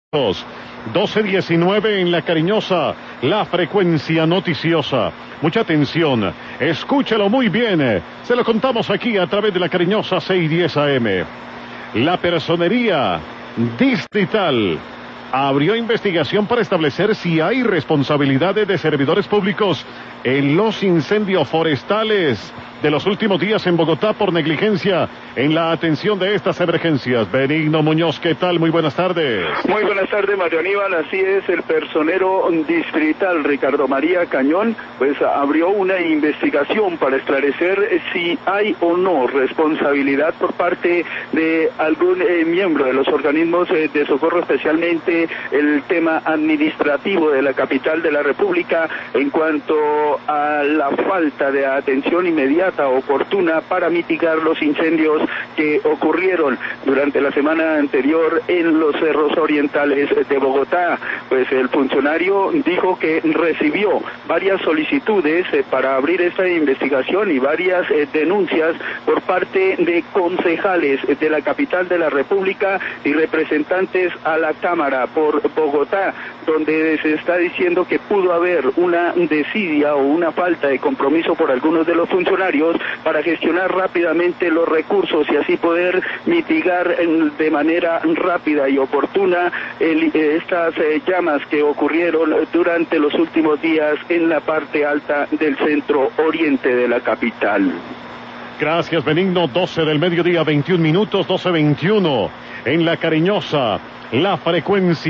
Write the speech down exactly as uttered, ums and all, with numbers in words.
doce diecinueve en La Cariñosa, la frecuencia noticiosa. Mucha atención, escúchelo muy bien. Se lo contamos aquí a través de La Cariñosa seiscientos diez A M. La Personería Distrital abrió investigación para establecer si hay responsabilidades de servidores públicos en los incendios forestales de los últimos días en Bogotá por negligencia en la atención de estas emergencias. Benigno Muñoz, ¿qué tal? Muy buenas tardes. Muy buenas tardes, Mario Aníbal. Así es, el personero distrital Ricardo María Cañón pues abrió una investigación para esclarecer si hay o no responsabilidad por parte de algún eh, miembro de los organismos eh, de socorro, especialmente el tema administrativo de la capital de la República en cuanto a la falta de atención inmediata oportuna para mitigar los incendios que ocurrieron durante la semana anterior en los cerros orientales de Bogotá. Pues el funcionario dijo que recibió varias solicitudes eh, para abrir esta investigación y varias eh, denuncias por parte de concejales de la capital de la República y representantes a la Cámara por Bogotá, donde se está diciendo que pudo haber una desidia o una falta de compromiso por algunos de los funcionarios para gestionar rápidamente los recursos y así poder mitigar de manera rápida y oportuna el, estas eh, llamas que ocurrieron durante los últimos días en la parte alta del centro oriente de la capital. Gracias, Benigno. doce del mediodía, veintiún minutos, doce veintiuno en La Cariñosa, la frecuencia